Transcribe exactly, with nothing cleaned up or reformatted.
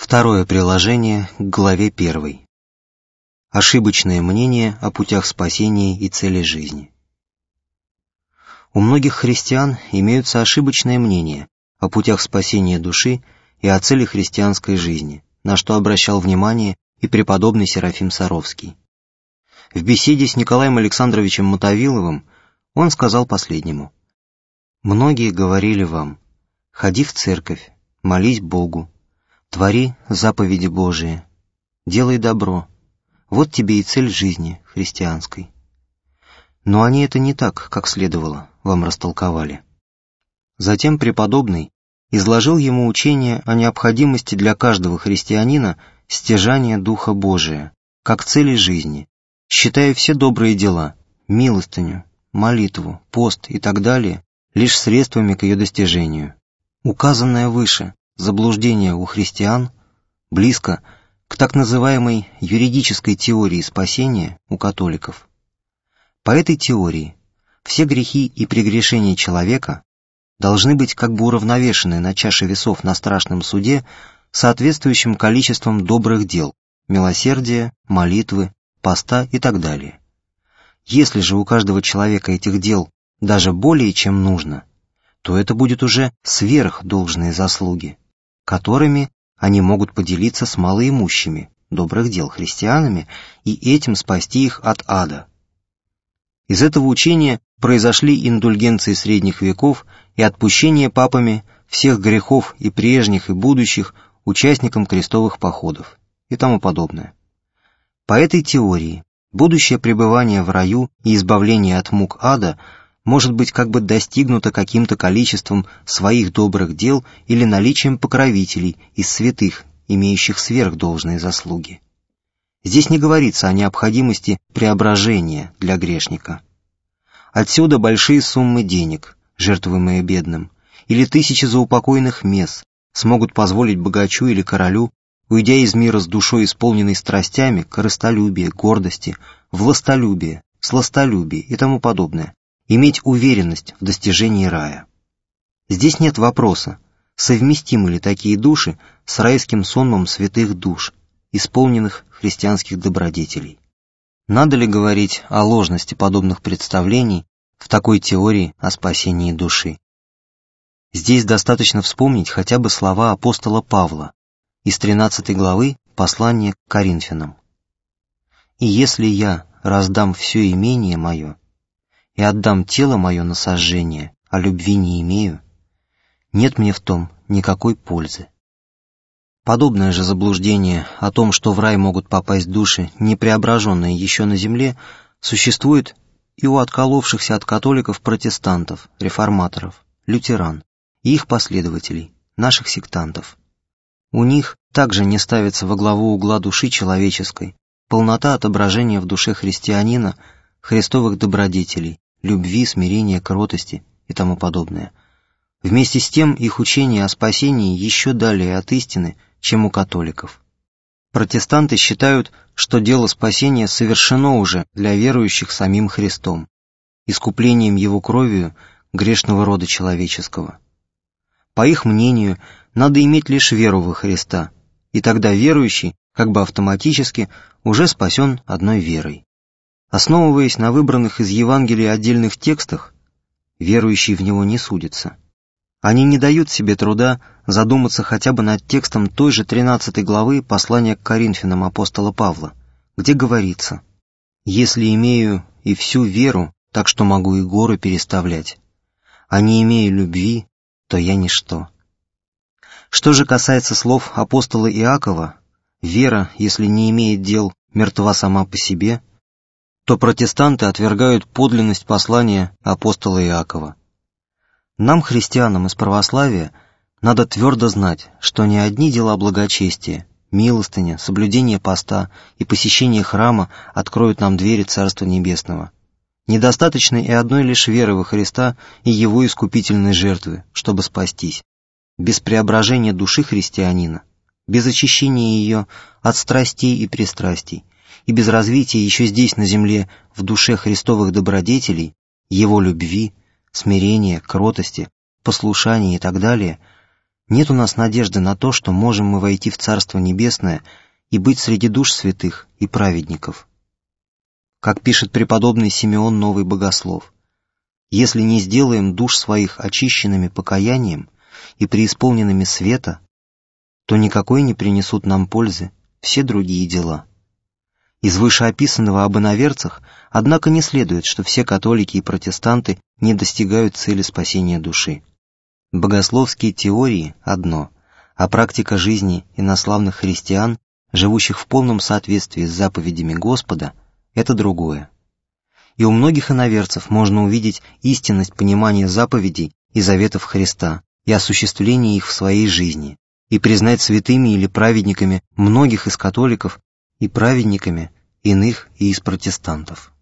Второе приложение к главе первой. Ошибочное мнение о путях спасения и цели жизни. У многих христиан имеются ошибочное мнение о путях спасения души и о цели христианской жизни, на что обращал внимание и преподобный Серафим Саровский. В беседе с Николаем Александровичем Мотовиловым он сказал последнему: «Многие говорили вам: ходи в церковь, молись Богу, твори заповеди Божии, делай добро, вот тебе и цель жизни христианской. Но они это не так, как следовало, вам растолковали». Затем преподобный изложил ему учение о необходимости для каждого христианина стяжания Духа Божия, как цели жизни, считая все добрые дела, милостыню, молитву, пост и так далее, лишь средствами к ее достижению. Указанное выше заблуждение у христиан близко к так называемой юридической теории спасения у католиков. По этой теории все грехи и прегрешения человека должны быть как бы уравновешены на чаше весов на страшном суде соответствующим количеством добрых дел, милосердия, молитвы, поста и так далее. Если же у каждого человека этих дел даже более чем нужно, то это будет уже сверх должные заслуги, которыми они могут поделиться с малоимущими добрых дел христианами и этим спасти их от ада. Из этого учения произошли индульгенции средних веков и отпущение папами всех грехов и прежних, и будущих участникам крестовых походов и тому подобное. По этой теории будущее пребывание в раю и избавление от мук ада может быть как бы достигнуто каким-то количеством своих добрых дел или наличием покровителей из святых, имеющих сверхдолжные заслуги. Здесь не говорится о необходимости преображения для грешника. Отсюда большие суммы денег, жертвуемые бедным, или тысячи заупокойных мес смогут позволить богачу или королю, уйдя из мира с душой, исполненной страстями, корыстолюбия, гордости, властолюбия, сластолюбия и тому подобное, иметь уверенность в достижении рая. Здесь нет вопроса, совместимы ли такие души с райским сонмом святых душ, исполненных христианских добродетелей. Надо ли говорить о ложности подобных представлений в такой теории о спасении души? Здесь достаточно вспомнить хотя бы слова апостола Павла из тринадцатой главы послания к Коринфянам. «И если я раздам все имение мое и отдам тело мое на сожжение, а любви не имею, нет мне в том никакой пользы». Подобное же заблуждение о том, что в рай могут попасть души, не преображенные еще на земле, существует и у отколовшихся от католиков протестантов, реформаторов, лютеран и их последователей, наших сектантов. У них также не ставится во главу угла души человеческой полнота отображения в душе христианина христовых добродетелей, любви, смирения, кротости и тому подобное. Вместе с тем их учение о спасении еще далее от истины, чем у католиков. Протестанты считают, что дело спасения совершено уже для верующих самим Христом, искуплением Его кровью грешного рода человеческого. По их мнению, надо иметь лишь веру во Христа, и тогда верующий, как бы автоматически, уже спасен одной верой. Основываясь на выбранных из Евангелия отдельных текстах, верующий в него не судится. Они не дают себе труда задуматься хотя бы над текстом той же тринадцатой главы послания к Коринфянам апостола Павла, где говорится: «Если имею и всю веру, так что могу и горы переставлять, а не имею любви, то я ничто». Что же касается слов апостола Иакова: «Вера, если не имеет дел, мертва сама по себе», то протестанты отвергают подлинность послания апостола Иакова. Нам, христианам из православия, надо твердо знать, что ни одни дела благочестия, милостыня, соблюдение поста и посещение храма откроют нам двери Царства Небесного. Недостаточно и одной лишь веры во Христа и Его искупительной жертвы, чтобы спастись. Без преображения души христианина, без очищения ее от страстей и пристрастий, и без развития еще здесь на земле в душе христовых добродетелей, Его любви, смирения, кротости, послушания и так далее, Нет у нас надежды на то, что можем мы войти в Царство Небесное и быть среди душ святых и праведников. Как пишет преподобный Симеон Новый Богослов, «Если не сделаем душ своих очищенными покаянием и преисполненными света, то никакой не принесут нам пользы все другие дела». Из вышеописанного об иноверцах, однако, не следует, что все католики и протестанты не достигают цели спасения души. Богословские теории – одно, а практика жизни инославных христиан, живущих в полном соответствии с заповедями Господа, это другое. И у многих иноверцев можно увидеть истинность понимания заповедей и заветов Христа и осуществления их в своей жизни, и признать святыми или праведниками многих из католиков и праведниками иных и из протестантов.